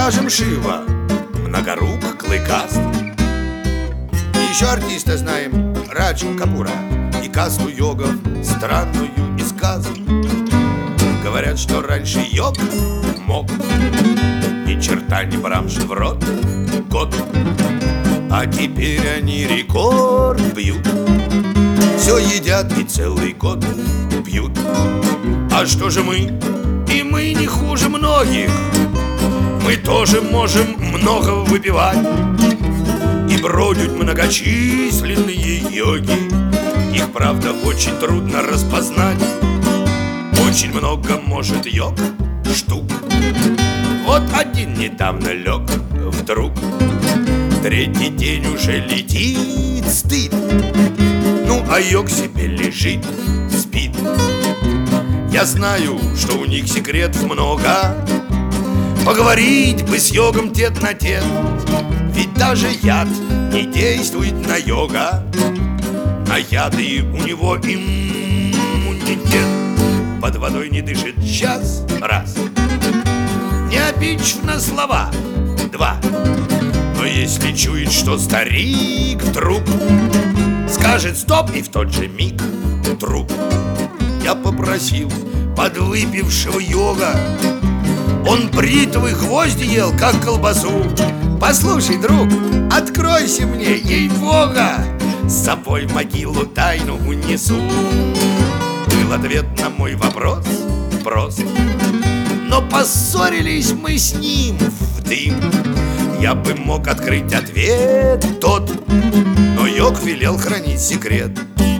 скажем, Шива, многорук, клыкаст. И еще артиста знаем, Раджу Капура, и касту йогов, странную и сказку. Говорят, что раньше йог мог ни черта не брамши в рот год, а теперь они рекорд бьют. Все едят и целый год пьют. А что же мы? И мы не хуже многих. Мы тоже можем много выпивать и бродят многочисленные йоги. Их, правда, очень трудно распознать. Очень много может йог штук. Вот один недавно лег вдруг, третий день уже летит стыд. Ну, а йог себе лежит, спит. Я знаю, что у них секретов много. Поговорить бы с йогом тет на тет. Ведь даже яд не действует на йога. На яды у него иммунитет. Под водой не дышит час, раз. Не обидчив на слова, два. Но если чует, что старик вдруг скажет стоп, и в тот же миг труп. Я попросил подвыпившего йога, он бритвы гвозди ел, как колбасу. Послушай, друг, откройся мне, ей-бога, с собой в могилу тайну унесу. Был ответ на мой вопрос прост, но поссорились мы с ним в дым. Я бы мог открыть ответ тот, но йог велел хранить секрет.